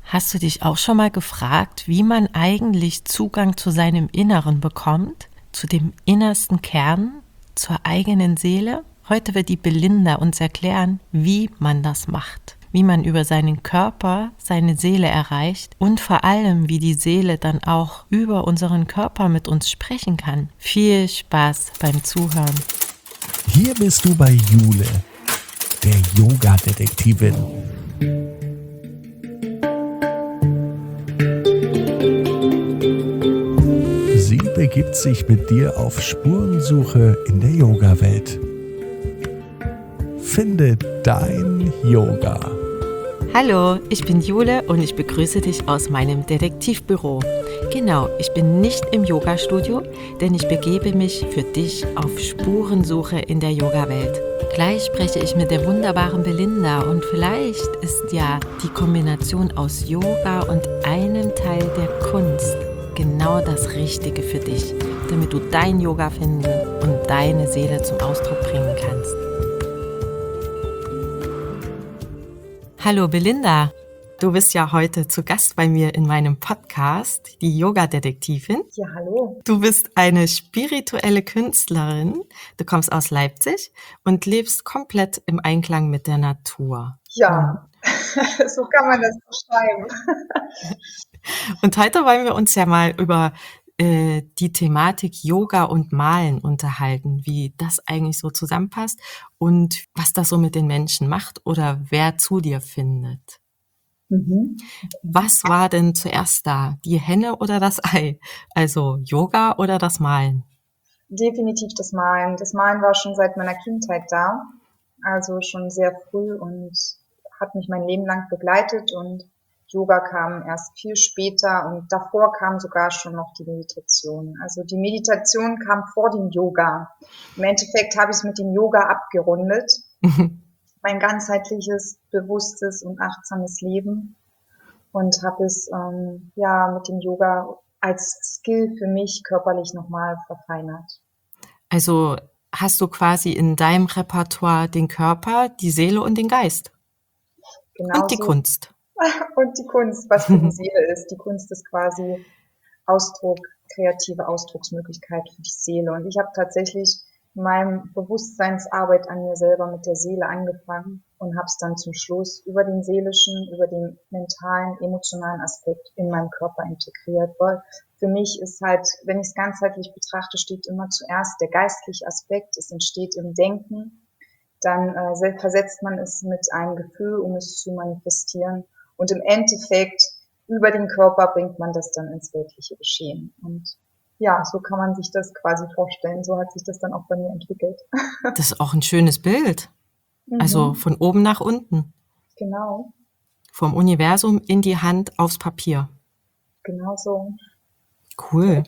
Hast du dich auch schon mal gefragt, wie man eigentlich Zugang zu seinem Inneren bekommt, zu dem innersten Kern, zur eigenen Seele? Heute wird die Belinda uns erklären, wie man das macht, wie man über seinen Körper seine Seele erreicht und vor allem, wie die Seele dann auch über unseren Körper mit uns sprechen kann. Viel Spaß beim Zuhören. Hier bist du bei Jule, der Yoga-Detektivin. Sie begibt sich mit dir auf Spurensuche in der Yoga-Welt. Finde dein Yoga. Hallo, ich bin Jule und ich begrüße dich aus meinem Detektivbüro. Genau, ich bin nicht im Yogastudio, denn ich begebe mich für dich auf Spurensuche in der Yoga-Welt. Gleich spreche ich mit der wunderbaren Belinda und vielleicht ist ja die Kombination aus Yoga und einem Teil der Kunst genau das Richtige für dich, damit du dein Yoga finden und deine Seele zum Ausdruck bringen kannst. Hallo Belinda, du bist ja heute zu Gast bei mir in meinem Podcast, die Yoga-Detektivin. Ja, hallo. Du bist eine spirituelle Künstlerin, du kommst aus Leipzig und lebst komplett im Einklang mit der Natur. Ja, so kann man das beschreiben. Und heute wollen wir uns ja mal über die Thematik Yoga und Malen unterhalten, wie das eigentlich so zusammenpasst und was das so mit den Menschen macht oder wer zu dir findet. Was war denn zuerst da, die Henne oder das Ei? Also Yoga oder das Malen? Definitiv das Malen. Das Malen war schon seit meiner Kindheit da, also schon sehr früh und hat mich mein Leben lang begleitet, und Yoga kam erst viel später und davor kam sogar schon noch die Meditation. Also die Meditation kam vor dem Yoga. Im Endeffekt habe ich es mit dem Yoga abgerundet. Mein ganzheitliches, bewusstes und achtsames Leben, und habe es mit dem Yoga als Skill für mich körperlich nochmal verfeinert. Also hast du quasi in deinem Repertoire den Körper, die Seele und den Geist Genauso. und die Kunst. Und die Kunst, was für die Seele ist. Die Kunst ist quasi Ausdruck, kreative Ausdrucksmöglichkeit für die Seele. Und ich habe tatsächlich in meinem Bewusstseinsarbeit an mir selber mit der Seele angefangen und habe es dann zum Schluss über den seelischen, über den mentalen, emotionalen Aspekt in meinem Körper integriert. Weil für mich ist halt, wenn ich es ganzheitlich betrachte, steht immer zuerst der geistliche Aspekt. Es entsteht im Denken. Dann versetzt man es mit einem Gefühl, um es zu manifestieren. Und im Endeffekt, über den Körper bringt man das dann ins weltliche Geschehen. Und ja, so kann man sich das quasi vorstellen. So hat sich das dann auch bei mir entwickelt. Das ist auch ein schönes Bild. Also von oben nach unten. Genau. Vom Universum in die Hand aufs Papier. Genau so. Cool.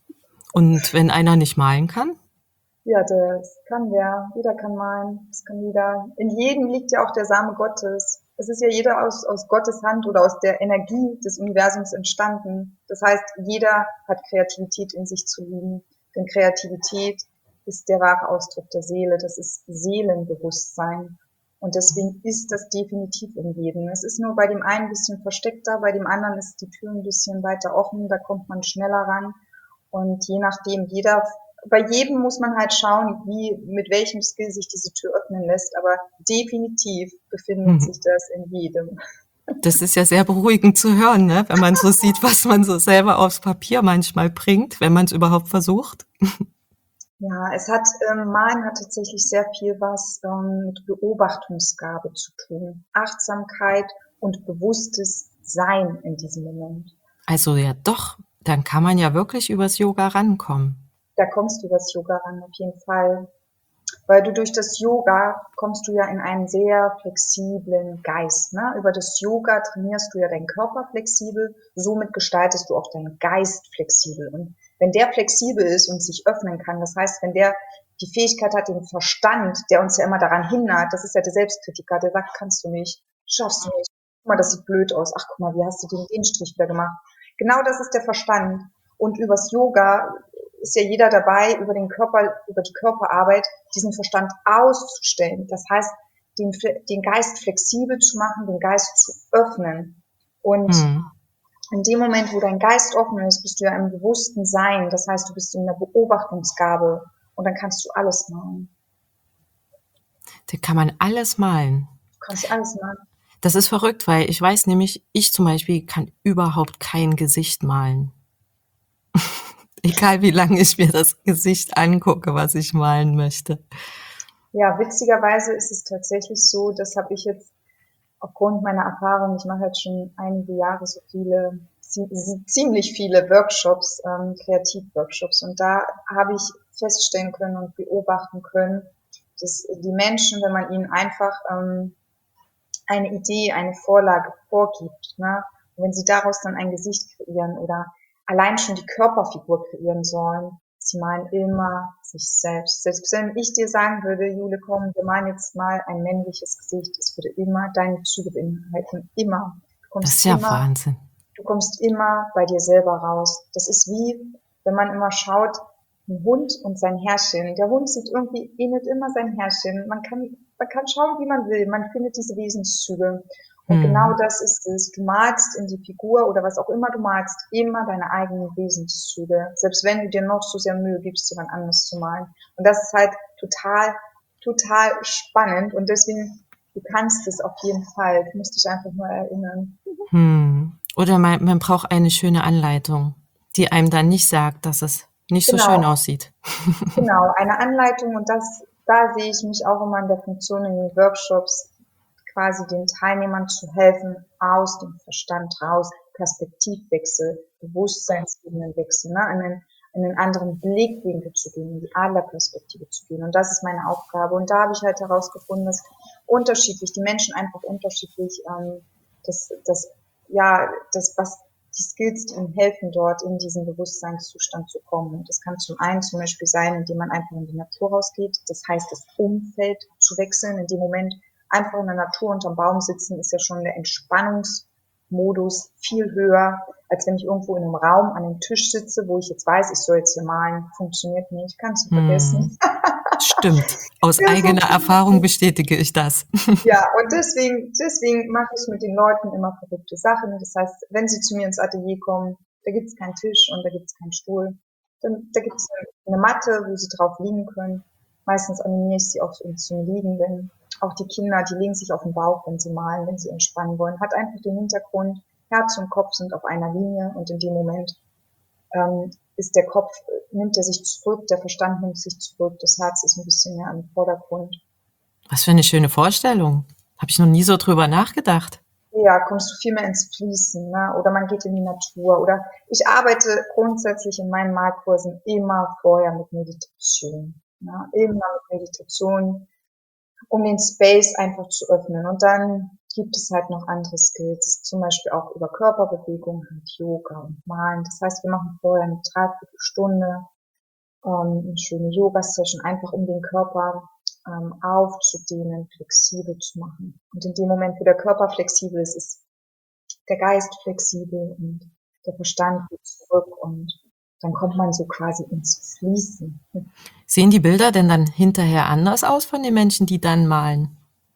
Und wenn einer nicht malen kann? Ja, das kann der. Jeder kann malen. Das kann jeder. In jedem liegt ja auch der Same Gottes. Es ist ja jeder aus Gottes Hand oder aus der Energie des Universums entstanden. Das heißt, jeder hat Kreativität in sich zu liegen. Denn Kreativität ist der wahre Ausdruck der Seele. Das ist Seelenbewusstsein. Und deswegen ist das definitiv in jedem. Es ist nur bei dem einen ein bisschen versteckter, bei dem anderen ist die Tür ein bisschen weiter offen. Da kommt man schneller ran. Und je nachdem, bei jedem muss man halt schauen, mit welchem Skill sich diese Tür öffnen lässt, aber definitiv befindet sich das in jedem. Das ist ja sehr beruhigend zu hören, ne? Wenn man so sieht, was man so selber aufs Papier manchmal bringt, wenn man es überhaupt versucht. Ja, Malen hat tatsächlich sehr viel was mit Beobachtungsgabe zu tun. Achtsamkeit und bewusstes Sein in diesem Moment. Also ja doch, dann kann man ja wirklich übers Yoga rankommen. Da kommst du übers Yoga ran, auf jeden Fall. Weil du durch das Yoga kommst du ja in einen sehr flexiblen Geist. Ne? Über das Yoga trainierst du ja deinen Körper flexibel, somit gestaltest du auch deinen Geist flexibel. Und wenn der flexibel ist und sich öffnen kann, das heißt, wenn der die Fähigkeit hat, den Verstand, der uns ja immer daran hindert, das ist ja der Selbstkritiker, der sagt, kannst du nicht, schaffst du nicht, guck mal, das sieht blöd aus, ach guck mal, wie hast du den Strich wieder gemacht. Genau das ist der Verstand. Und übers Yoga ist ja jeder dabei, über die Körperarbeit, diesen Verstand auszustellen. Das heißt, den Geist flexibel zu machen, den Geist zu öffnen. Und Hm. in dem Moment, wo dein Geist offen ist, bist du ja im bewussten Sein. Das heißt, du bist in der Beobachtungsgabe und dann kannst du alles malen. Da kann man alles malen. Du kannst alles malen. Das ist verrückt, weil ich weiß nämlich, ich zum Beispiel kann überhaupt kein Gesicht malen. Egal wie lange ich mir das Gesicht angucke, was ich malen möchte. Ja, witzigerweise ist es tatsächlich so, das habe ich jetzt aufgrund meiner Erfahrung, ich mache jetzt schon einige Jahre so viele, ziemlich viele Workshops, Kreativworkshops, und da habe ich feststellen können und beobachten können, dass die Menschen, wenn man ihnen einfach eine Idee, eine Vorlage vorgibt, ne, und wenn sie daraus dann ein Gesicht kreieren oder allein schon die Körperfigur kreieren sollen, sie malen immer sich selbst. Selbst wenn ich dir sagen würde, Jule, komm, wir malen jetzt mal ein männliches Gesicht, es würde immer deine Züge beinhalten, immer. Das ist ja Wahnsinn. Du kommst immer bei dir selber raus. Das ist wie, wenn man immer schaut, ein Hund und sein Herrchen. Der Hund sieht irgendwie, ähnelt immer sein Herrchen. Man kann schauen, wie man will. Man findet diese Wesenszüge. Und genau das ist es. Du malst in die Figur oder was auch immer du malst, immer deine eigenen Wesenszüge. Selbst wenn du dir noch so sehr Mühe gibst, jemand anderes zu malen. Und das ist halt total spannend. Und deswegen, du kannst es auf jeden Fall. Du musst dich einfach nur erinnern. Oder man braucht eine schöne Anleitung, die einem dann nicht sagt, dass es nicht so schön aussieht. Genau, eine Anleitung, und da sehe ich mich auch immer in der Funktion in den Workshops, quasi den Teilnehmern zu helfen, aus dem Verstand raus, Perspektivwechsel, Bewusstseinsebenenwechsel, ne, in einen anderen Blickwinkel zu gehen, in die Adlerperspektive zu gehen. Und das ist meine Aufgabe. Und da habe ich halt herausgefunden, dass die Menschen einfach unterschiedlich, was die Skills, die ihnen helfen, dort in diesen Bewusstseinszustand zu kommen. Und das kann zum einen zum Beispiel sein, indem man einfach in die Natur rausgeht. Das heißt, das Umfeld zu wechseln. In dem Moment einfach in der Natur unterm Baum sitzen, ist ja schon der Entspannungsmodus viel höher, als wenn ich irgendwo in einem Raum an einem Tisch sitze, wo ich jetzt weiß, ich soll jetzt hier malen. Funktioniert nicht, kannst du vergessen. Stimmt. Aus eigener Erfahrung bestätige ich das. Ja, und deswegen mache ich mit den Leuten immer verrückte Sachen. Das heißt, wenn sie zu mir ins Atelier kommen, da gibt es keinen Tisch und da gibt es keinen Stuhl. Da gibt es eine Matte, wo sie drauf liegen können. Meistens animiere ich sie auch zum Liegen, denn auch die Kinder, die legen sich auf den Bauch, wenn sie malen, wenn sie entspannen wollen. Hat einfach den Hintergrund, Herz und Kopf sind auf einer Linie, und in dem Moment ist der Kopf, nimmt er sich zurück, der Verstand nimmt sich zurück, das Herz ist ein bisschen mehr im Vordergrund. Was für eine schöne Vorstellung. Habe ich noch nie so drüber nachgedacht. Ja, kommst du viel mehr ins Fließen, ne? Oder man geht in die Natur. Oder ich arbeite grundsätzlich in meinen Malkursen immer vorher mit Meditation. Ne? Immer mit Meditation, um den Space einfach zu öffnen. Und dann gibt es halt noch andere Skills, zum Beispiel auch über Körperbewegung, halt Yoga und Malen. Das heißt, wir machen vorher eine Dreiviertelstunde eine schöne Yoga-Session, einfach um den Körper aufzudehnen, flexibel zu machen. Und in dem Moment, wo der Körper flexibel ist, ist der Geist flexibel und der Verstand geht zurück, und dann kommt man so quasi ins Fließen. Sehen die Bilder denn dann hinterher anders aus von den Menschen, die dann malen?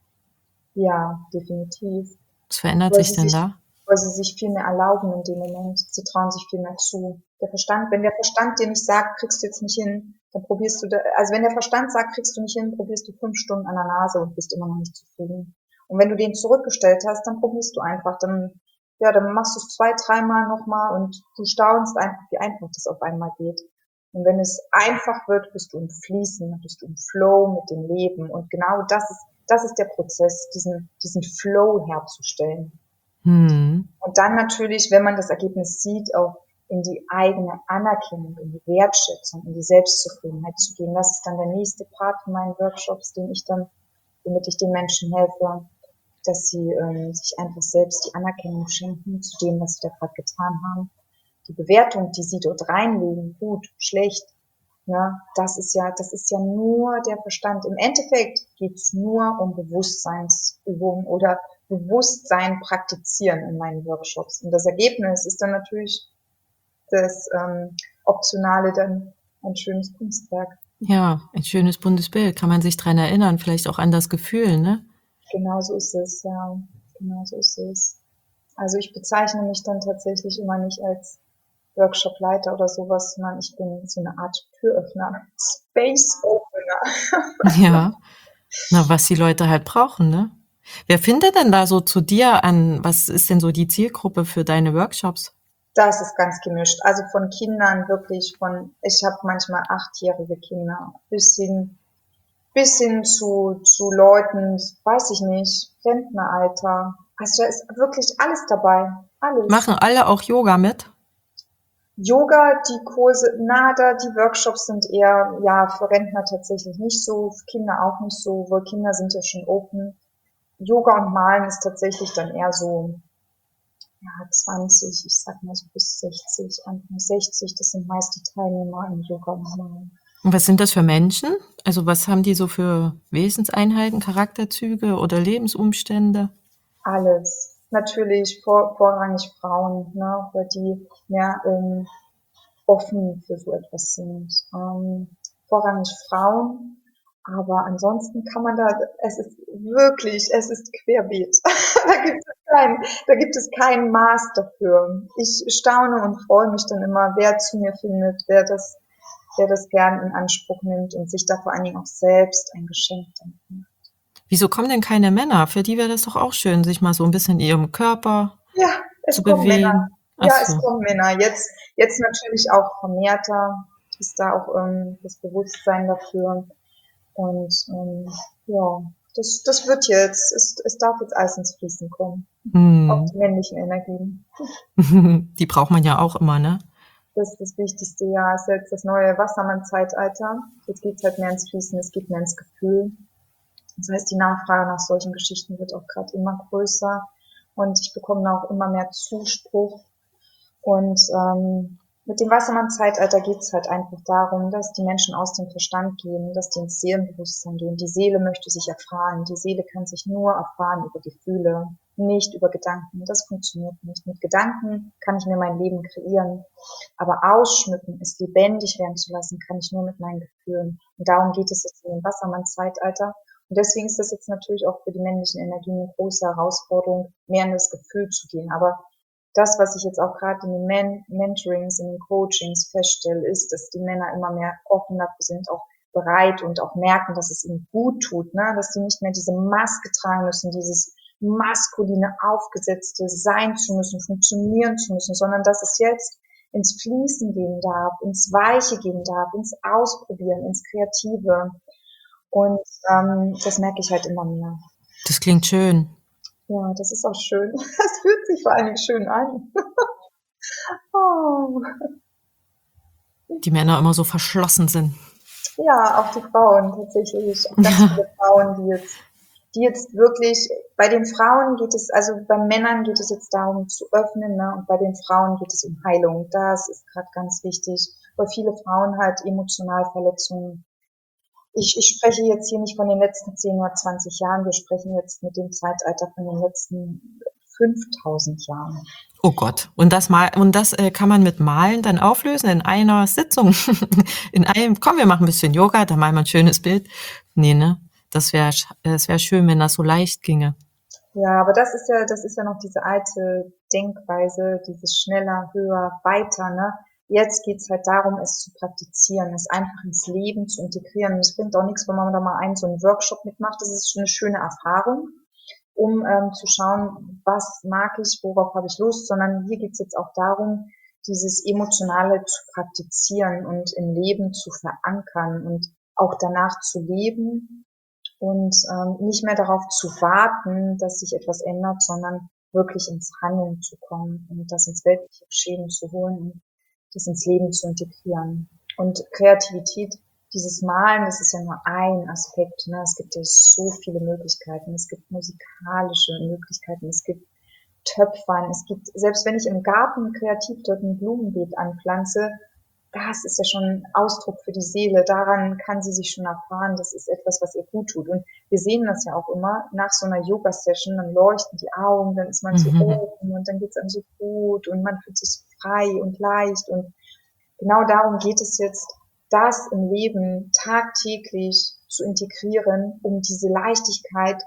Ja, definitiv. Was verändert sich denn da? Weil sie sich viel mehr erlauben in dem Moment. Sie trauen sich viel mehr zu. Wenn der Verstand dir nicht sagt, kriegst du jetzt nicht hin, dann probierst du, wenn der Verstand sagt, kriegst du nicht hin, probierst du 5 Stunden an der Nase und bist immer noch nicht zufrieden. Und wenn du den zurückgestellt hast, dann probierst du einfach, dann machst du es 2, 3 Mal nochmal und du staunst einfach, wie einfach das auf einmal geht. Und wenn es einfach wird, bist du im Fließen, bist du im Flow mit dem Leben. Und genau das ist der Prozess, diesen Flow herzustellen. Und dann natürlich, wenn man das Ergebnis sieht, auch in die eigene Anerkennung, in die Wertschätzung, in die Selbstzufriedenheit zu gehen. Das ist dann der nächste Part von meinen Workshops, womit ich den Menschen helfe, dass sie sich einfach selbst die Anerkennung schenken zu dem, was sie da gerade getan haben. Die Bewertung, die sie dort reinlegen, gut, schlecht, ne, das ist ja nur der Verstand. Im Endeffekt geht's nur um Bewusstseinsübungen oder Bewusstsein praktizieren in meinen Workshops. Und das Ergebnis ist dann natürlich das Optionale, dann ein schönes Kunstwerk. Ja, ein schönes buntes Bild. Kann man sich dran erinnern, vielleicht auch an das Gefühl, ne? Genau so ist es, ja. Genau so ist es. Also ich bezeichne mich dann tatsächlich immer nicht als Workshopleiter oder sowas, sondern ich bin so eine Art Türöffner, Space Opener. Ja, na, was die Leute halt brauchen, ne? Wer findet denn da so zu dir an? Was ist denn so die Zielgruppe für deine Workshops? Das ist ganz gemischt. Also von Kindern wirklich ich habe manchmal 8-jährige Kinder, bis hin zu Leuten, weiß ich nicht, Rentneralter. Also da ist wirklich alles dabei. Alles. Machen alle auch Yoga mit? Yoga, die Kurse, nada, die Workshops sind eher, ja, für Rentner tatsächlich nicht so, für Kinder auch nicht so, weil Kinder sind ja schon open. Yoga und Malen ist tatsächlich dann eher so, ja, 20, ich sag mal so bis 60, Anfang 60, das sind meist die Teilnehmer im Yoga und Malen. Und was sind das für Menschen? Also was haben die so für Wesenseinheiten, Charakterzüge oder Lebensumstände? Alles. Natürlich vorrangig Frauen, ne, weil die mehr offen für so etwas sind. Vorrangig Frauen, aber ansonsten kann man es ist querbeet. Da gibt es kein Maß dafür. Ich staune und freue mich dann immer, wer zu mir findet, wer das gern in Anspruch nimmt und sich da vor allen Dingen auch selbst ein Geschenk dann macht. Wieso kommen denn keine Männer? Für die wäre das doch auch schön, sich mal so ein bisschen in ihrem Körper Ja, zu es kommen Männer. bewegen. Ach Ja, es so. kommen Männer. Jetzt natürlich auch vermehrter ist da auch das Bewusstsein dafür. Und ja, das wird jetzt. Es darf jetzt alles ins Fließen kommen. Auch die männlichen Energien. Die braucht man ja auch immer, ne? Das ist das wichtigste Jahr. Es ist jetzt das neue Wassermann-Zeitalter. Jetzt geht's halt mehr ins Fließen, es geht mehr ins Gefühl. Das heißt, die Nachfrage nach solchen Geschichten wird auch gerade immer größer. Und ich bekomme auch immer mehr Zuspruch. Und mit dem Wassermann-Zeitalter geht es halt einfach darum, dass die Menschen aus dem Verstand gehen, dass die ins Seelenbewusstsein gehen. Die Seele möchte sich erfahren. Die Seele kann sich nur erfahren über Gefühle, nicht über Gedanken. Das funktioniert nicht. Mit Gedanken kann ich mir mein Leben kreieren. Aber ausschmücken, es lebendig werden zu lassen, kann ich nur mit meinen Gefühlen. Und darum geht es jetzt in dem Wassermann-Zeitalter. Und deswegen ist das jetzt natürlich auch für die männlichen Energien eine große Herausforderung, mehr in das Gefühl zu gehen. Aber das, was ich jetzt auch gerade in den Mentorings, in den Coachings feststelle, ist, dass die Männer immer mehr offen dafür sind, auch bereit und auch merken, dass es ihnen gut tut, ne? Dass sie nicht mehr diese Maske tragen müssen, dieses maskuline, aufgesetzte sein zu müssen, funktionieren zu müssen, sondern dass es jetzt ins Fließen gehen darf, ins Weiche gehen darf, ins Ausprobieren, ins Kreative. Und das merke ich halt immer mehr. Das klingt schön. Ja, das ist auch schön. Das fühlt sich vor allen Dingen schön an. Oh. Die Männer immer so verschlossen sind. Ja, auch die Frauen tatsächlich. Auch ganz viele Frauen, die jetzt wirklich, bei den Frauen geht es, also bei Männern geht es jetzt darum zu öffnen, ne? Und bei den Frauen geht es um Heilung. Das ist gerade ganz wichtig, weil viele Frauen halt emotional Verletzungen. Ich spreche jetzt hier nicht von den letzten 10 oder 20 Jahren, wir sprechen jetzt mit dem Zeitalter von den letzten 5000 Jahren. Oh Gott. Und das kann man mit Malen dann auflösen in einer Sitzung. Komm, wir machen ein bisschen Yoga, da malen wir ein schönes Bild. Nee, ne? Das wär schön, wenn das so leicht ginge. Ja, aber das ist ja noch diese alte Denkweise, dieses schneller, höher, weiter, ne? Jetzt geht's halt darum, es zu praktizieren, es einfach ins Leben zu integrieren. Und es bringt auch nichts, wenn man da mal so einen Workshop mitmacht. Das ist schon eine schöne Erfahrung, um zu schauen, was mag ich, worauf habe ich Lust, sondern hier geht's jetzt auch darum, dieses Emotionale zu praktizieren und im Leben zu verankern und auch danach zu leben und nicht mehr darauf zu warten, dass sich etwas ändert, sondern wirklich ins Handeln zu kommen und das ins weltliche Geschehen zu holen und das ins Leben zu integrieren. Und Kreativität, dieses Malen, das ist ja nur ein Aspekt. Ne? Es gibt ja so viele Möglichkeiten. Es gibt musikalische Möglichkeiten, es gibt Töpfern, es gibt, selbst wenn ich im Garten kreativ dort ein Blumenbeet anpflanze, das ist ja schon Ausdruck für die Seele. Daran kann sie sich schon erfahren, das ist etwas, was ihr gut tut. Und wir sehen das ja auch immer nach so einer Yoga-Session, dann leuchten die Augen, dann ist man so oben und dann geht's einem so gut und man fühlt sich frei und leicht. Und genau darum geht es jetzt, das im Leben tagtäglich zu integrieren, um diese Leichtigkeit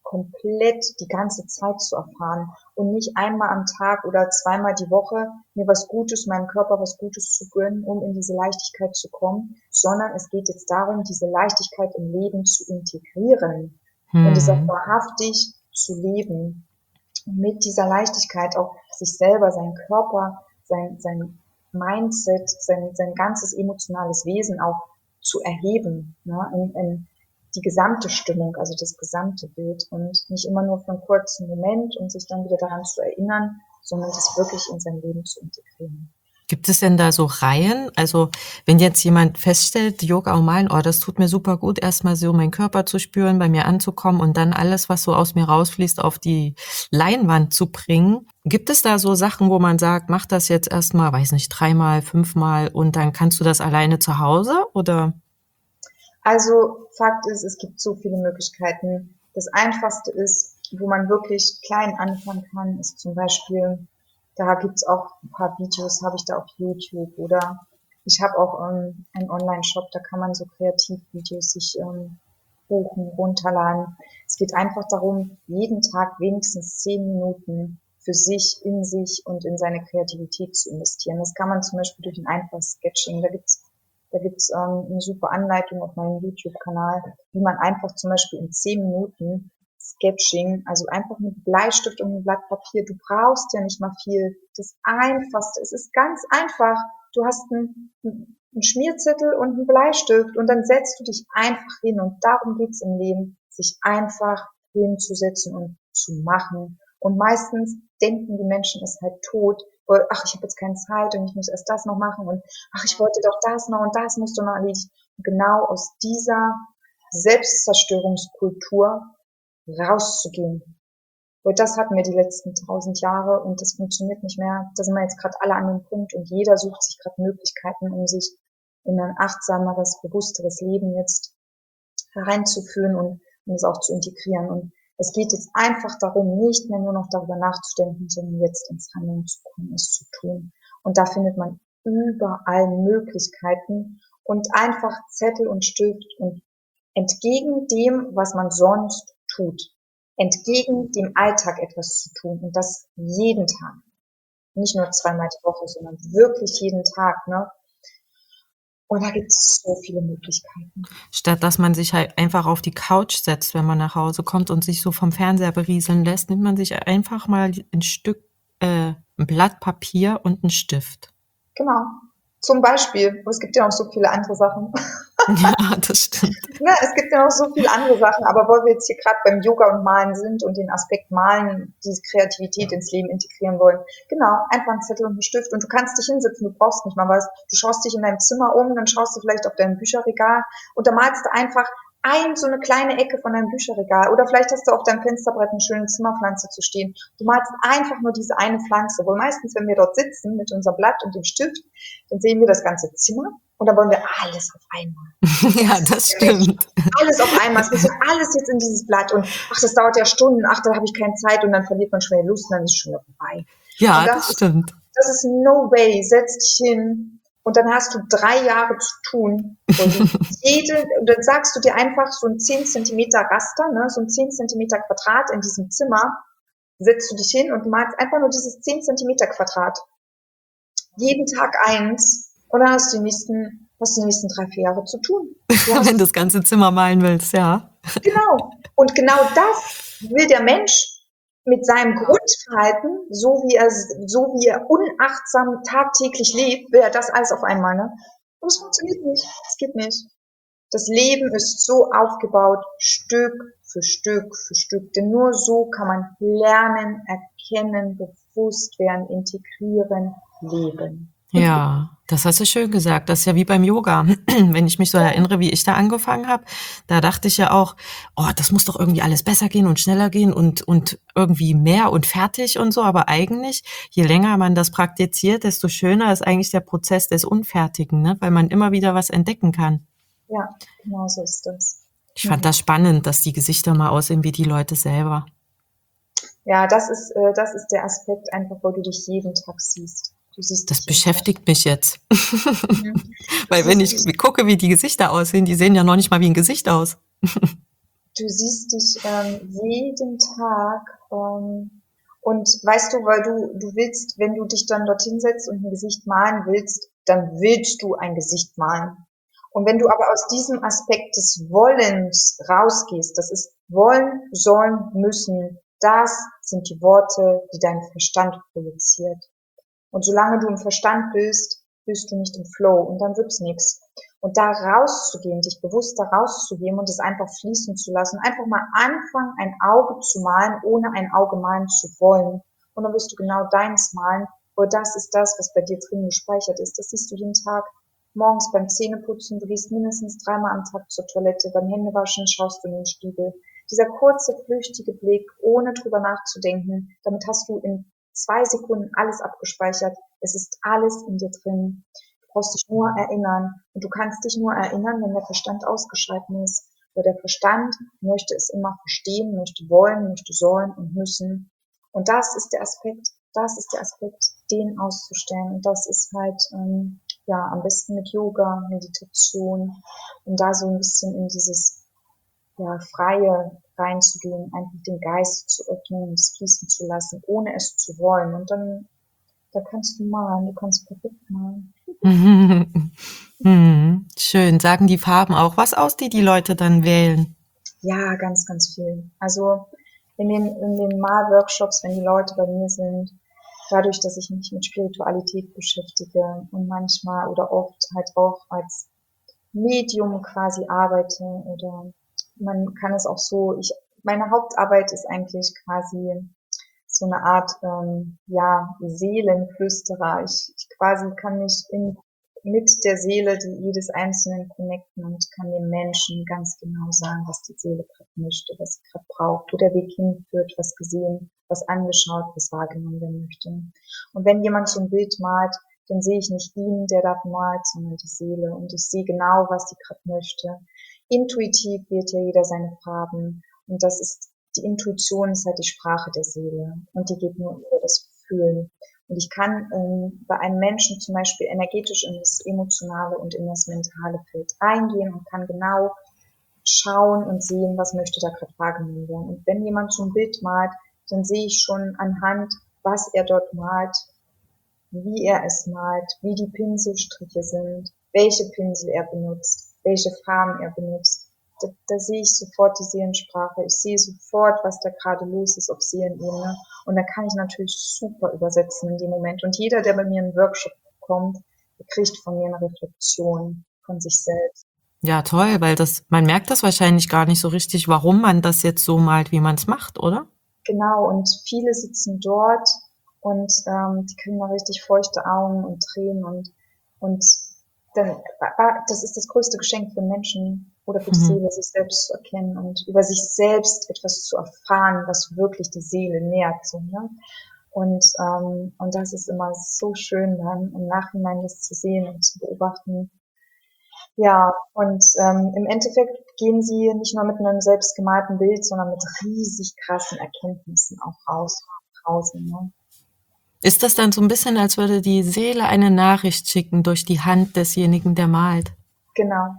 komplett die ganze Zeit zu erfahren und nicht einmal am Tag oder zweimal die Woche mir was Gutes, meinem Körper was Gutes zu gönnen, um in diese Leichtigkeit zu kommen, sondern es geht jetzt darum, diese Leichtigkeit im Leben zu integrieren und es auch wahrhaftig zu leben. Und mit dieser Leichtigkeit auch sich selber, seinen Körper, sein Mindset, sein ganzes emotionales Wesen auch zu erheben, ne, in die gesamte Stimmung, also das gesamte Bild und nicht immer nur für einen kurzen Moment und sich dann wieder daran zu erinnern, sondern das wirklich in sein Leben zu integrieren. Gibt es denn da so Reihen? Also wenn jetzt jemand feststellt, Yoga und Malen, oh, das tut mir super gut, erstmal so meinen Körper zu spüren, bei mir anzukommen und dann alles, was so aus mir rausfließt, auf die Leinwand zu bringen. Gibt es da so Sachen, wo man sagt, mach das jetzt erstmal, weiß nicht, 3-mal, 5-mal und dann kannst du das alleine zu Hause, oder? Also Fakt ist, es gibt so viele Möglichkeiten. Das Einfachste ist, wo man wirklich klein anfangen kann, ist zum Beispiel, da gibt's auch ein paar Videos, habe ich da auf YouTube oder ich habe auch einen Online-Shop, da kann man so Kreativvideos sich buchen, runterladen. Es geht einfach darum, jeden Tag wenigstens 10 Minuten für sich, in sich und in seine Kreativität zu investieren. Das kann man zum Beispiel durch ein einfaches Sketching. Da gibt's eine super Anleitung auf meinem YouTube-Kanal, wie man einfach zum Beispiel in 10 Minuten Sketching, also einfach mit Bleistift und einem Blatt Papier, du brauchst ja nicht mal viel. Das Einfachste, es ist ganz einfach. Du hast einen Schmierzettel und einen Bleistift und dann setzt du dich einfach hin und darum geht's im Leben, sich einfach hinzusetzen und zu machen. Und meistens denken die Menschen, es ist halt tot, ach, ich habe jetzt keine Zeit und ich muss erst das noch machen und ach, ich wollte doch das noch und das musst du noch erledigen. Und genau aus dieser Selbstzerstörungskultur rauszugehen. Weil das hatten wir die letzten 1000 Jahre und das funktioniert nicht mehr. Da sind wir jetzt gerade alle an dem Punkt und jeder sucht sich gerade Möglichkeiten, um sich in ein achtsameres, bewussteres Leben jetzt hereinzuführen und um es auch zu integrieren. Und es geht jetzt einfach darum, nicht mehr nur noch darüber nachzudenken, sondern jetzt ins Handeln zu kommen, es zu tun. Und da findet man überall Möglichkeiten und einfach Zettel und Stift und entgegen dem, was man sonst tut, entgegen dem Alltag etwas zu tun und das jeden Tag. Nicht nur 2-mal die Woche, sondern wirklich jeden Tag, ne? Und da gibt es so viele Möglichkeiten. Statt dass man sich halt einfach auf die Couch setzt, wenn man nach Hause kommt und sich so vom Fernseher berieseln lässt, nimmt man sich einfach mal ein Stück, ein Blatt Papier und einen Stift. Genau. Zum Beispiel. Es gibt ja noch so viele andere Sachen. Ja, das stimmt. Ja, es gibt ja noch so viele andere Sachen, aber weil wir jetzt hier gerade beim Yoga und Malen sind und den Aspekt Malen, diese Kreativität ins Leben integrieren wollen, genau, einfach ein Zettel und einen Stift und du kannst dich hinsetzen, du brauchst nicht mal was, du schaust dich in deinem Zimmer um, dann schaust du vielleicht auf dein Bücherregal und da malst du einfach so eine kleine Ecke von deinem Bücherregal oder vielleicht hast du auf deinem Fensterbrett eine schöne Zimmerpflanze zu stehen. Du malst einfach nur diese eine Pflanze, weil meistens, wenn wir dort sitzen mit unserem Blatt und dem Stift, dann sehen wir das ganze Zimmer und dann wollen wir alles auf einmal. Ja, das stimmt. Alles auf einmal, es muss alles jetzt in dieses Blatt und ach, das dauert ja Stunden, ach, da habe ich keine Zeit und dann verliert man schon die Lust und dann ist es schon wieder vorbei. Ja, das stimmt. Das ist no way, setz dich hin und dann hast du 3 Jahre zu tun und dann sagst du dir einfach so ein 10 Zentimeter Raster, ne, so ein 10 Zentimeter Quadrat in diesem Zimmer, setzt du dich hin und malst einfach nur dieses 10 Zentimeter Quadrat. Jeden Tag eins und dann hast du die nächsten 3-4 Jahre zu tun. Wenn du das ganze Zimmer malen willst, ja. Genau. Und genau das will der Mensch mit seinem Grundverhalten, so wie er unachtsam tagtäglich lebt, will er das alles auf einmal, ne? Und es funktioniert nicht. Es geht nicht. Das Leben ist so aufgebaut, Stück für Stück für Stück. Denn nur so kann man lernen, erkennen, bewusst werden, integrieren, leben. Ja, das hast du schön gesagt. Das ist ja wie beim Yoga. Wenn ich mich so erinnere, wie ich da angefangen habe, da dachte ich ja auch, oh, das muss doch irgendwie alles besser gehen und schneller gehen und irgendwie mehr und fertig und so. Aber eigentlich, je länger man das praktiziert, desto schöner ist eigentlich der Prozess des Unfertigen, ne? Weil man immer wieder was entdecken kann. Ja, genau so ist das. Ich fand das spannend, dass die Gesichter mal aussehen wie die Leute selber. Ja, das ist der Aspekt einfach, wo du dich jeden Tag siehst. Das beschäftigt mich jetzt. Weil wenn ich gucke, wie die Gesichter aussehen, die sehen ja noch nicht mal wie ein Gesicht aus. Du siehst dich jeden Tag und weißt du, weil du willst, wenn du dich dann dorthin setzt und ein Gesicht malen willst, dann willst du ein Gesicht malen. Und wenn du aber aus diesem Aspekt des Wollens rausgehst, das ist wollen, sollen, müssen, das sind die Worte, die dein Verstand projiziert. Und solange du im Verstand bist du nicht im Flow und dann wird's nichts. Und da rauszugehen, dich bewusst da rauszugehen und es einfach fließen zu lassen, einfach mal anfangen, ein Auge zu malen, ohne ein Auge malen zu wollen. Und dann wirst du genau deins malen, weil das ist das, was bei dir drin gespeichert ist. Das siehst du jeden Tag. Morgens beim Zähneputzen, du gehst mindestens 3-mal am Tag zur Toilette, beim Händewaschen schaust du in den Spiegel. Dieser kurze, flüchtige Blick, ohne drüber nachzudenken, damit hast du in 2 Sekunden alles abgespeichert. Es ist alles in dir drin. Du brauchst dich nur erinnern. Und du kannst dich nur erinnern, wenn der Verstand ausgeschalten ist. Weil der Verstand möchte es immer verstehen, möchte wollen, möchte sollen und müssen. Und das ist der Aspekt, den auszustellen. Und das ist halt, am besten mit Yoga, Meditation, um da so ein bisschen in dieses Freie reinzugehen, einfach den Geist zu öffnen, es fließen zu lassen, ohne es zu wollen. Und dann, da kannst du malen, du kannst perfekt malen. Schön. Sagen die Farben auch was aus, die Leute dann wählen? Ja, ganz, ganz viel. Also in den Malworkshops, wenn die Leute bei mir sind, dadurch, dass ich mich mit Spiritualität beschäftige und manchmal oder oft halt auch als Medium quasi arbeite oder man kann es auch so, meine Hauptarbeit ist eigentlich quasi so eine Art, Seelenflüsterer. Ich quasi kann mich mit der Seele jedes Einzelnen connecten und kann dem Menschen ganz genau sagen, was die Seele gerade möchte, was sie gerade braucht, wo der Weg hinführt, was gesehen, was angeschaut, was wahrgenommen werden möchte. Und wenn jemand so ein Bild malt, dann sehe ich nicht ihn, der da malt, sondern die Seele. Und ich sehe genau, was die gerade möchte. Intuitiv wählt ja jeder seine Farben. Und das ist, die Intuition ist halt die Sprache der Seele. Und die geht nur über das Fühlen. Und ich kann bei einem Menschen zum Beispiel energetisch in das emotionale und in das mentale Feld reingehen und kann genau schauen und sehen, was möchte da gerade wahrgenommen werden. Und wenn jemand so ein Bild malt, dann sehe ich schon anhand, was er dort malt, wie er es malt, wie die Pinselstriche sind, welche Pinsel er benutzt, welche Farben er benutzt. Da sehe ich sofort die Seelensprache. Ich sehe sofort, was da gerade los ist auf Seelenebene. Und da kann ich natürlich super übersetzen in dem Moment. Und jeder, der bei mir in den Workshop kommt, der kriegt von mir eine Reflexion von sich selbst. Ja, toll, weil man merkt das wahrscheinlich gar nicht so richtig, warum man das jetzt so malt, wie man es macht, oder? Genau, und viele sitzen dort und die kriegen mal richtig feuchte Augen und Tränen und dann, das ist das größte Geschenk für Menschen oder für die Seele, sich selbst zu erkennen und über sich selbst etwas zu erfahren, was wirklich die Seele nährt, so, ne? Und das ist immer so schön dann im Nachhinein das zu sehen und zu beobachten. Ja, und im Endeffekt gehen sie nicht nur mit einem selbst gemalten Bild, sondern mit riesig krassen Erkenntnissen auch draußen. Ne? Ist das dann so ein bisschen, als würde die Seele eine Nachricht schicken durch die Hand desjenigen, der malt? Genau.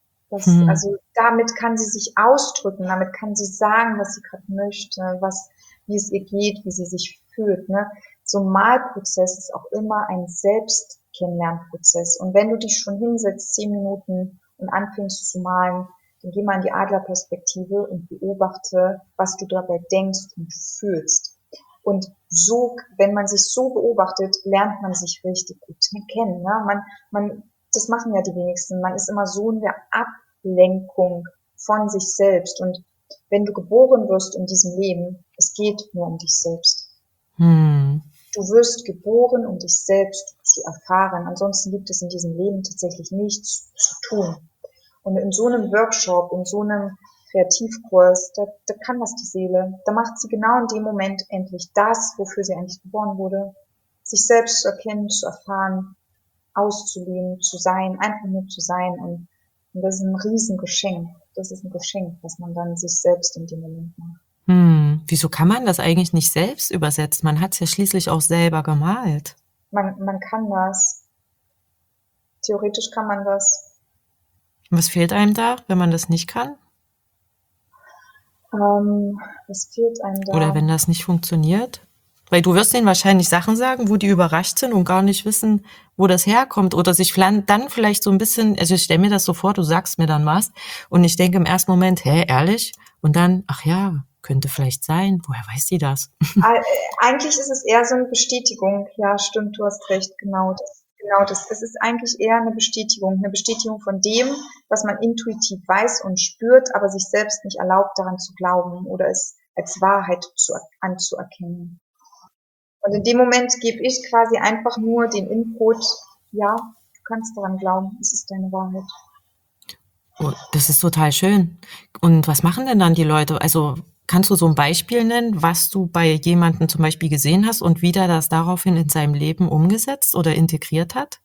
Also damit kann sie sich ausdrücken, damit kann sie sagen, was sie gerade möchte, wie es ihr geht, wie sie sich fühlt. Ne? So ein Malprozess ist auch immer ein Selbstkennenlernprozess. Und wenn du dich schon hinsetzt, 10 Minuten und anfängst zu malen, dann geh mal in die Adlerperspektive und beobachte, was du dabei denkst und fühlst. Und so, wenn man sich so beobachtet, lernt man sich richtig gut kennen. Ne? Das machen ja die wenigsten. Man ist immer so in der Ablenkung von sich selbst. Und wenn du geboren wirst in diesem Leben, es geht nur um dich selbst. Du wirst geboren, um dich selbst zu erfahren. Ansonsten gibt es in diesem Leben tatsächlich nichts zu tun. Und in so einem Workshop, in so einem Kreativkurs, da kann das die Seele. Da macht sie genau in dem Moment endlich das, wofür sie eigentlich geboren wurde. Sich selbst zu erkennen, zu erfahren, auszuleben, zu sein, einfach nur zu sein. Und das ist ein Riesengeschenk. Das ist ein Geschenk, was man dann sich selbst in dem Moment macht. Wieso kann man das eigentlich nicht selbst übersetzen? Man hat es ja schließlich auch selber gemalt. Man kann das. Theoretisch kann man das. Was fehlt einem da, wenn man das nicht kann? Was fehlt einem Oder da? wenn das nicht funktioniert? Weil du wirst denen wahrscheinlich Sachen sagen, wo die überrascht sind und gar nicht wissen, wo das herkommt. Oder sich dann vielleicht so ein bisschen, also ich stelle mir das so vor, du sagst mir dann was und ich denke im ersten Moment, ehrlich? Und dann, ach ja, könnte vielleicht sein. Woher weiß die das? Eigentlich ist es eher so eine Bestätigung. Ja, stimmt, du hast recht, genau das. Es ist eigentlich eher eine Bestätigung von dem, was man intuitiv weiß und spürt, aber sich selbst nicht erlaubt, daran zu glauben oder es als Wahrheit anzuerkennen. Und in dem Moment gebe ich quasi einfach nur den Input, ja, du kannst daran glauben, es ist deine Wahrheit. Oh, das ist total schön. Und was machen denn dann die Leute? Also kannst du so ein Beispiel nennen, was du bei jemandem zum Beispiel gesehen hast und wie der das daraufhin in seinem Leben umgesetzt oder integriert hat?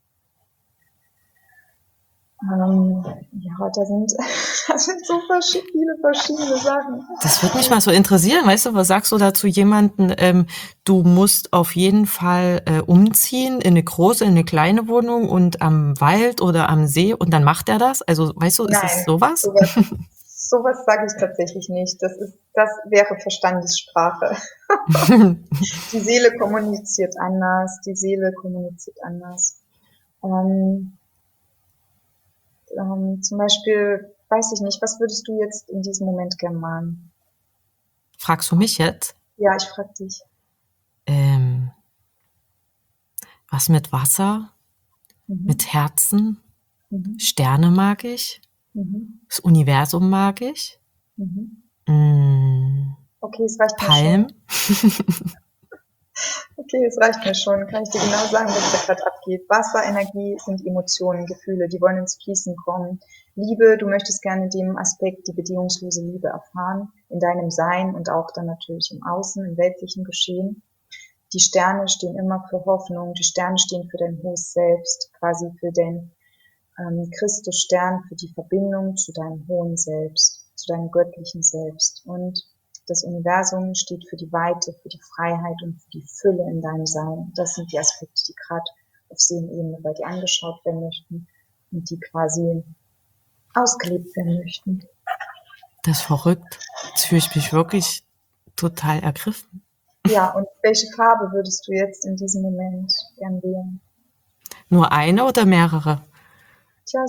Ja, da sind so viele verschiedene Sachen. Das würde mich mal so interessieren, weißt du, was sagst du dazu jemanden, du musst auf jeden Fall umziehen in eine große, in eine kleine Wohnung und am Wald oder am See und dann macht er das? Also, weißt du, ist es Nein, sowas? sowas sage ich tatsächlich nicht. Das wäre Verstandessprache. Die Seele kommuniziert anders. Ähm, zum Beispiel, weiß ich nicht, was würdest du jetzt in diesem Moment gern malen? Fragst du mich jetzt? Ja, ich frag dich. Ähm, Was mit Wasser, Mhm. mit Herzen, Mhm. Sterne mag ich, Mhm. das Universum mag ich, Mhm. mm, Okay, es reicht mir Palm. schon. Okay, es reicht mir schon. Kann ich dir genau sagen, was da gerade abgeht. Wasserenergie sind Emotionen, Gefühle, die wollen ins Fließen kommen. Liebe, du möchtest gerne dem Aspekt die bedingungslose Liebe erfahren, in deinem Sein und auch dann natürlich im Außen, im weltlichen Geschehen. Die Sterne stehen immer für Hoffnung, die Sterne stehen für dein hohes Selbst, quasi für den Christusstern, für die Verbindung zu deinem hohen Selbst, zu deinem göttlichen Selbst. Und das Universum steht für die Weite, für die Freiheit und für die Fülle in deinem Sein. Das sind die Aspekte, die gerade auf Seelenebene bei dir angeschaut werden möchten und die quasi ausgelebt werden möchten. Das ist verrückt. Jetzt fühle ich mich wirklich total ergriffen. Ja, und welche Farbe würdest du jetzt in diesem Moment gern wählen? Nur eine oder mehrere? Tja,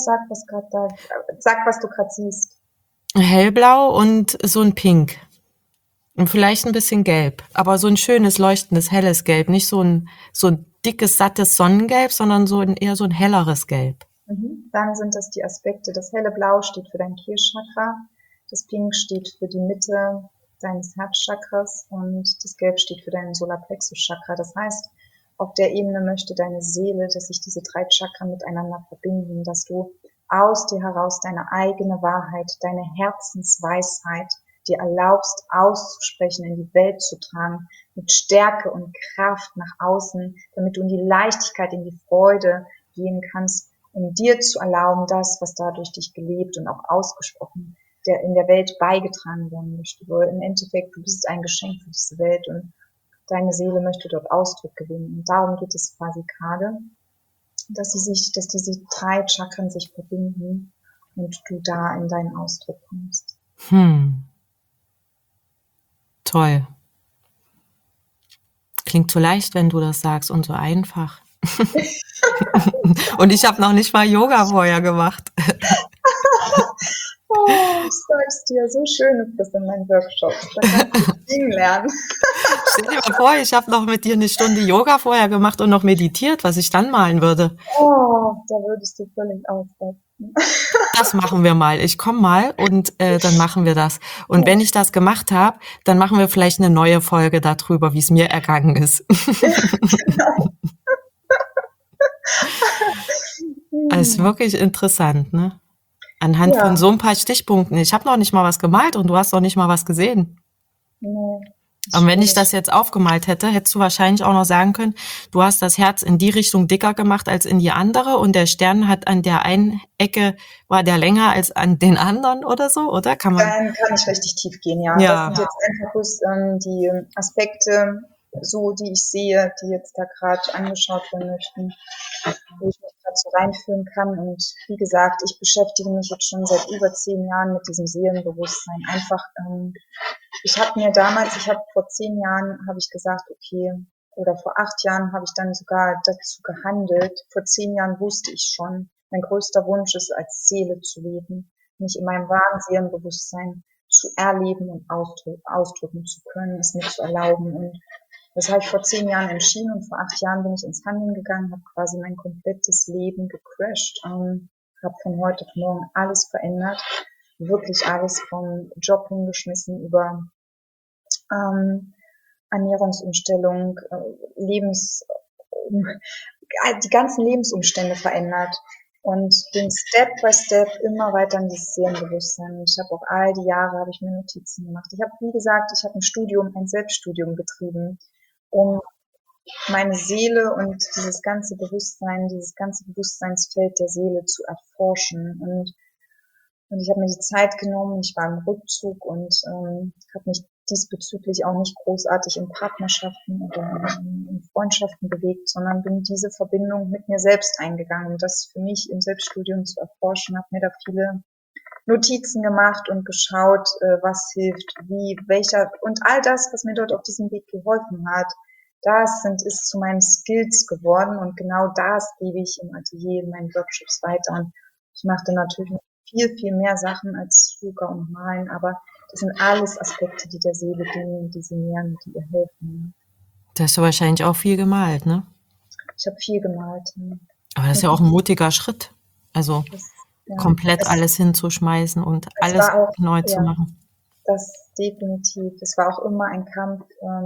sag, was du gerade siehst. Hellblau und so ein Pink. Und vielleicht ein bisschen Gelb. Aber so ein schönes, leuchtendes, helles Gelb. Nicht so ein dickes, sattes Sonnengelb, sondern eher so ein helleres Gelb. Dann sind das die Aspekte. Das helle Blau steht für dein Kirschchakra, das Pink steht für die Mitte deines Herzchakras und das Gelb steht für dein Solarplexus-Chakra. Das heißt, auf der Ebene möchte deine Seele, dass sich diese 3 Chakren miteinander verbinden, dass du aus dir heraus deine eigene Wahrheit, deine Herzensweisheit dir erlaubst auszusprechen, in die Welt zu tragen, mit Stärke und Kraft nach außen, damit du in die Leichtigkeit, in die Freude gehen kannst, um dir zu erlauben, das, was da durch dich gelebt und auch ausgesprochen der in der Welt beigetragen werden möchte. Weil im Endeffekt, du bist ein Geschenk für diese Welt und deine Seele möchte dort Ausdruck gewinnen. Und darum geht es quasi gerade, dass diese 3 Chakren sich verbinden und du da in deinen Ausdruck kommst. Toll. Klingt so leicht, wenn du das sagst und so einfach. Und ich habe noch nicht mal Yoga vorher gemacht. Oh, ich sag's dir, so schön ist das in meinen Workshops. Da kannst du singen lernen. Stell dir mal vor, ich habe noch mit dir 1 Stunde Yoga vorher gemacht und noch meditiert, was ich dann malen würde. Oh, da würdest du völlig ausrasten. Das machen wir mal. Ich komme mal und dann machen wir das. Und wenn ich das gemacht habe, dann machen wir vielleicht eine neue Folge darüber, wie es mir ergangen ist. Genau. Das ist wirklich interessant, ne? Anhand von Ja, so ein paar Stichpunkten. Ich habe noch nicht mal was gemalt und du hast noch nicht mal was gesehen. nee, Und wenn ich schwierig. das jetzt aufgemalt hätte, hättest du wahrscheinlich auch noch sagen können, du hast das Herz in die Richtung dicker gemacht als in die andere und der Stern hat an der einen Ecke, war der länger als an den anderen oder so, oder? Kann man? Dann kann ich richtig tief gehen, ja. Das Ja. sind jetzt einfach bloß die Aspekte, so, die ich sehe, die jetzt da gerade angeschaut werden möchten, wo ich mich gerade so reinführen kann. Und wie gesagt, ich beschäftige mich jetzt schon seit über 10 Jahren mit diesem Seelenbewusstsein. Einfach, vor 10 Jahren habe ich gesagt, okay, oder vor 8 Jahren habe ich dann sogar dazu gehandelt. Vor 10 Jahren wusste ich schon, mein größter Wunsch ist, als Seele zu leben, mich in meinem wahren Seelenbewusstsein zu erleben und ausdrücken zu können, es mir zu erlauben. Und das habe ich vor 10 Jahren entschieden und vor 8 Jahren bin ich ins Handeln gegangen, habe quasi mein komplettes Leben gecrashed, habe von heute auf morgen alles verändert, wirklich alles, vom Job hingeschmissen über Ernährungsumstellung, die ganzen Lebensumstände verändert und bin Step by Step immer weiter in dieses Seelenbewusstsein. Und ich habe auch all die Jahre habe ich mir Notizen gemacht. Ich habe, wie gesagt, ein Selbststudium betrieben, um meine Seele und dieses ganze Bewusstseinsfeld der Seele zu erforschen. Und ich habe mir die Zeit genommen, ich war im Rückzug und habe mich diesbezüglich auch nicht großartig in Partnerschaften oder in Freundschaften bewegt, sondern bin diese Verbindung mit mir selbst eingegangen. Und das für mich im Selbststudium zu erforschen, habe mir da viele Notizen gemacht und geschaut, was hilft, und all das, was mir dort auf diesem Weg geholfen hat, ist zu meinen Skills geworden und genau das gebe ich im Atelier, in meinen Workshops weiter. Und ich mache natürlich noch viel, viel mehr Sachen als Yoga und Malen, aber das sind alles Aspekte, die der Seele dienen, die sie nähern, die ihr helfen. Da hast du wahrscheinlich auch viel gemalt, ne? Ich habe viel gemalt. Aber das ist ja auch ein mutiger Schritt. Also komplett alles hinzuschmeißen und alles neu zu machen. Das definitiv. Es war auch immer ein Kampf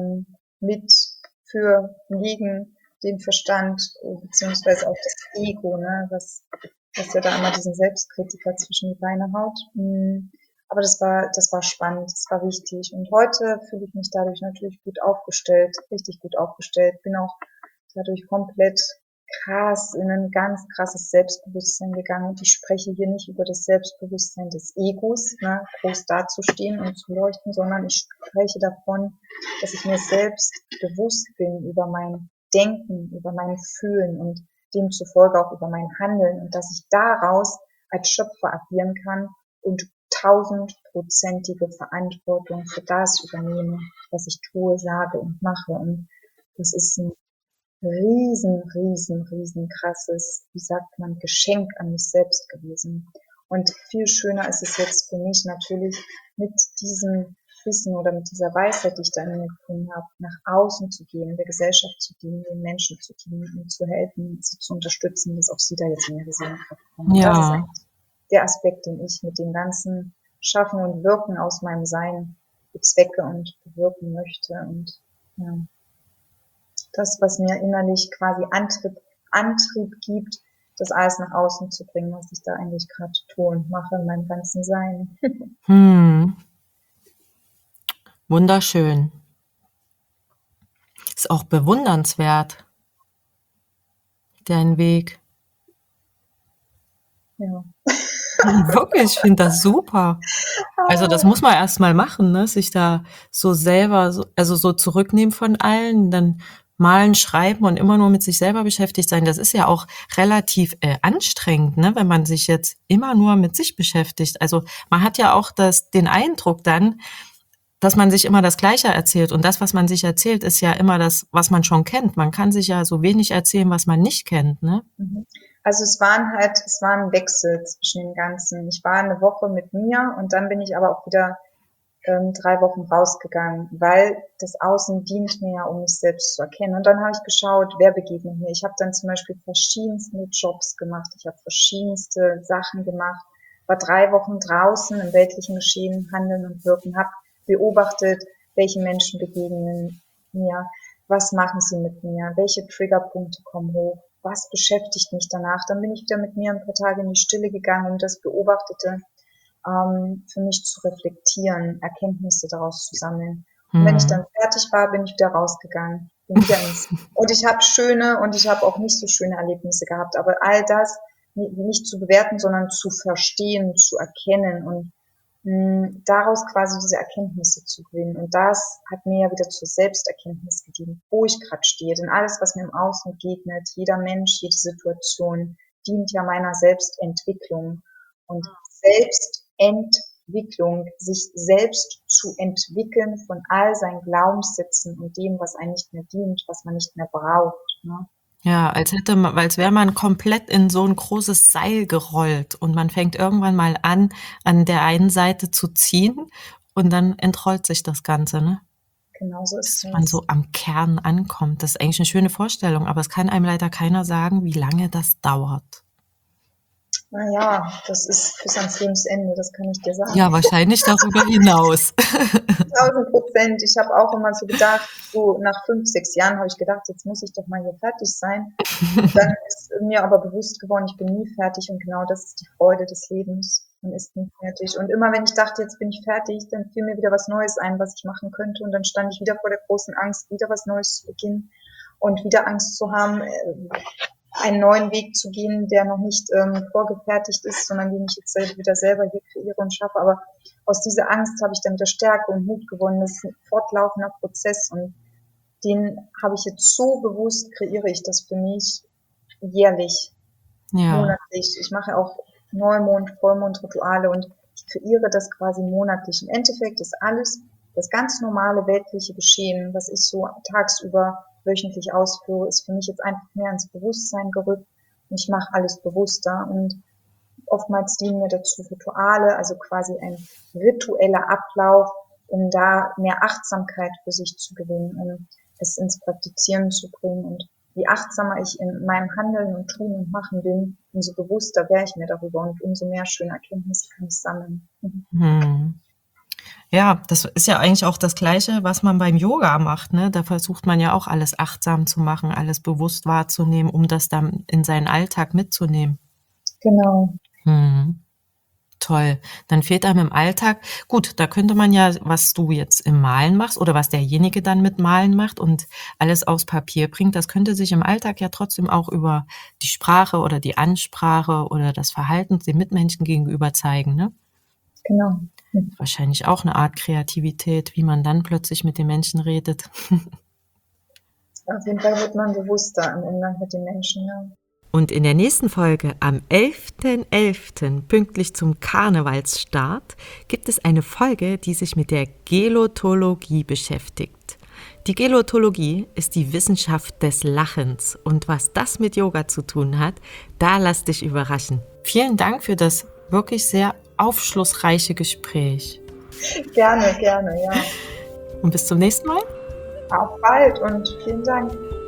gegen den Verstand, beziehungsweise auch das Ego, ne, was ja da immer diesen Selbstkritiker zwischen die Beine haut. Aber das war spannend, das war wichtig. Und heute fühle ich mich dadurch natürlich gut aufgestellt, richtig gut aufgestellt. Bin auch dadurch komplett krass in ein ganz krasses Selbstbewusstsein gegangen. Und ich spreche hier nicht über das Selbstbewusstsein des Egos, ne, groß dazustehen und zu leuchten, sondern ich spreche davon, dass ich mir selbst bewusst bin über mein Denken, über mein Fühlen und demzufolge auch über mein Handeln und dass ich daraus als Schöpfer agieren kann und 1000-prozentige Verantwortung für das übernehme, was ich tue, sage und mache. Und das ist ein riesen krasses, wie sagt man, Geschenk an mich selbst gewesen. Und viel schöner ist es jetzt für mich natürlich mit diesem Wissen oder mit dieser Weisheit, die ich da in mir gefunden habe, nach außen zu gehen, der Gesellschaft zu dienen, den Menschen zu dienen und zu helfen, sie zu unterstützen, dass auch sie da jetzt mehr Seelenkraft bekommen. Ja. Das ist eigentlich der Aspekt, den ich mit dem ganzen Schaffen und Wirken aus meinem Sein bezwecke und bewirken möchte. Und ja, das, was mir innerlich quasi Antrieb gibt, das alles nach außen zu bringen, was ich da eigentlich gerade tue und mache in meinem ganzen Sein. Wunderschön. Ist auch bewundernswert, dein Weg. Ja. Wirklich, ich finde das super. Also das muss man erst mal machen, ne? Sich da so selber, so zurücknehmen von allen, dann malen, schreiben und immer nur mit sich selber beschäftigt sein. Das ist ja auch relativ anstrengend, ne? Wenn man sich jetzt immer nur mit sich beschäftigt. Also man hat ja auch den Eindruck dann, dass man sich immer das Gleiche erzählt. Und das, was man sich erzählt, ist ja immer das, was man schon kennt. Man kann sich ja so wenig erzählen, was man nicht kennt, ne? Also es war ein Wechsel zwischen dem Ganzen. Ich war eine Woche mit mir und dann bin ich aber auch wieder 3 Wochen rausgegangen, weil das Außen dient mir ja, um mich selbst zu erkennen. Und dann habe ich geschaut, wer begegnet mir. Ich habe dann zum Beispiel verschiedenste Jobs gemacht. Ich habe verschiedenste Sachen gemacht, war 3 Wochen draußen im weltlichen Geschehen, Handeln und Wirken, habe beobachtet, welche Menschen begegnen mir, was machen sie mit mir, welche Triggerpunkte kommen hoch, was beschäftigt mich danach. Dann bin ich wieder mit mir ein paar Tage in die Stille gegangen und das Beobachtete für mich zu reflektieren, Erkenntnisse daraus zu sammeln. Und wenn ich dann fertig war, bin ich wieder rausgegangen. Und ich habe schöne und ich habe auch nicht so schöne Erlebnisse gehabt. Aber all das nicht zu bewerten, sondern zu verstehen, zu erkennen und daraus quasi diese Erkenntnisse zu gewinnen. Und das hat mir ja wieder zur Selbsterkenntnis gedient, wo ich gerade stehe. Denn alles, was mir im Außen begegnet, jeder Mensch, jede Situation, dient ja meiner Selbstentwicklung. Und Selbstentwicklung, sich selbst zu entwickeln von all seinen Glaubenssätzen und dem, was einem nicht mehr dient, was man nicht mehr braucht. Ne? Ja, als wäre man komplett in so ein großes Seil gerollt und man fängt irgendwann mal an der einen Seite zu ziehen und dann entrollt sich das Ganze, ne? Genau so ist Dass man es. so am Kern ankommt. Das ist eigentlich eine schöne Vorstellung, aber es kann einem leider keiner sagen, wie lange das dauert. Naja, das ist bis ans Lebensende, das kann ich dir sagen. Ja, wahrscheinlich darüber hinaus. 1000%. Ich habe auch immer so gedacht, so nach 5, 6 Jahren habe ich gedacht, jetzt muss ich doch mal hier fertig sein. Und dann ist mir aber bewusst geworden, ich bin nie fertig und genau das ist die Freude des Lebens. Man ist nie fertig. Und immer wenn ich dachte, jetzt bin ich fertig, dann fiel mir wieder was Neues ein, was ich machen könnte. Und dann stand ich wieder vor der großen Angst, wieder was Neues zu beginnen und wieder Angst zu haben, einen neuen Weg zu gehen, der noch nicht vorgefertigt ist, sondern den ich jetzt wieder selber hier kreiere und schaffe. Aber aus dieser Angst habe ich dann wieder Stärke und Mut gewonnen. Das ist ein fortlaufender Prozess und den habe ich jetzt so bewusst, kreiere ich das für mich jährlich, monatlich. Ich mache auch Neumond, Vollmond-Rituale und ich kreiere das quasi monatlich. Im Endeffekt ist alles das ganz normale weltliche Geschehen, was ich so tagsüber wöchentlich ausführe, ist für mich jetzt einfach mehr ins Bewusstsein gerückt und ich mache alles bewusster und oftmals dienen mir dazu Rituale, also quasi ein ritueller Ablauf, um da mehr Achtsamkeit für sich zu gewinnen, um es ins Praktizieren zu bringen. Und je achtsamer ich in meinem Handeln und Tun und Machen bin, umso bewusster wäre ich mir darüber und umso mehr schöne Erkenntnisse kann ich sammeln. Ja, das ist ja eigentlich auch das Gleiche, was man beim Yoga macht, ne? Da versucht man ja auch alles achtsam zu machen, alles bewusst wahrzunehmen, um das dann in seinen Alltag mitzunehmen. Genau. Toll. Dann fehlt einem im Alltag, gut, da könnte man ja, was du jetzt im Malen machst oder was derjenige dann mit Malen macht und alles aufs Papier bringt, das könnte sich im Alltag ja trotzdem auch über die Sprache oder die Ansprache oder das Verhalten den Mitmenschen gegenüber zeigen, ne? Genau. Wahrscheinlich auch eine Art Kreativität, wie man dann plötzlich mit den Menschen redet. Auf jeden Fall wird man bewusster im Umgang mit den Menschen, ja. Und in der nächsten Folge, am 11.11., pünktlich zum Karnevalsstart, gibt es eine Folge, die sich mit der Gelotologie beschäftigt. Die Gelotologie ist die Wissenschaft des Lachens. Und was das mit Yoga zu tun hat, da lass dich überraschen. Vielen Dank für das wirklich sehr aufschlussreiche Gespräch. Gerne, ja. Und bis zum nächsten Mal. Auf bald und vielen Dank.